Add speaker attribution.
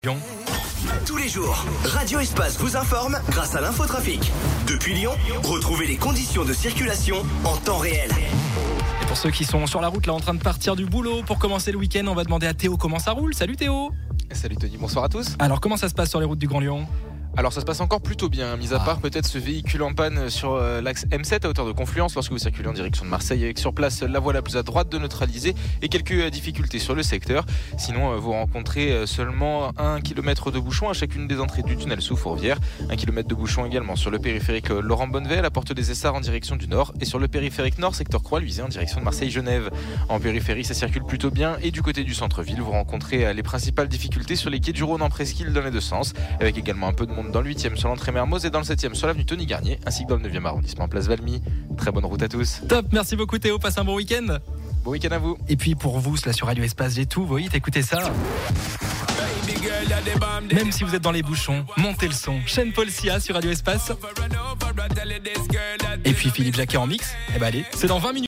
Speaker 1: Lyon.
Speaker 2: Tous les jours, Radio Espace vous informe grâce à l'infotrafic. Depuis Lyon, retrouvez les conditions de circulation en temps réel.
Speaker 1: Et pour ceux qui sont sur la route là en train de partir du boulot pour commencer le week-end, on va demander à Théo comment ça roule. Salut Théo.
Speaker 3: Salut Tony, bonsoir à tous.
Speaker 1: Alors comment ça se passe sur les routes du Grand Lyon ?
Speaker 3: Alors ça se passe encore plutôt bien, mis à part peut-être ce véhicule en panne sur l'axe M7 à hauteur de Confluence lorsque vous circulez en direction de Marseille, avec sur place la voie la plus à droite de neutraliser et quelques difficultés sur le secteur. Sinon vous rencontrez seulement 1 km de bouchon à chacune des entrées du tunnel sous Fourvière, 1 km de bouchon également sur le périphérique Laurent Bonnevet à la porte des Essarts en direction du nord et sur le périphérique nord secteur Croix-Luisé en direction de Marseille-Genève. En périphérie ça circule plutôt bien et du côté du centre-ville vous rencontrez les principales difficultés sur les quais du Rhône en presqu'île dans les deux sens, avec également un peu de monde dans le 8e sur l'entrée Mermoz et dans le 7e sur l'avenue Tony Garnier ainsi que dans le 9e arrondissement place Valmy. Très bonne route à tous.
Speaker 1: Top, merci beaucoup Théo, passe un bon week-end.
Speaker 3: Bon week-end à vous.
Speaker 1: Et puis pour vous, là sur Radio Espace, j'ai tout, vous voyez, écoutez ça. Même si vous êtes dans les bouchons, montez le son. Shane Paul Sia sur Radio Espace. Et puis Philippe Jacquet en mix. Eh ben allez, c'est dans 20 minutes.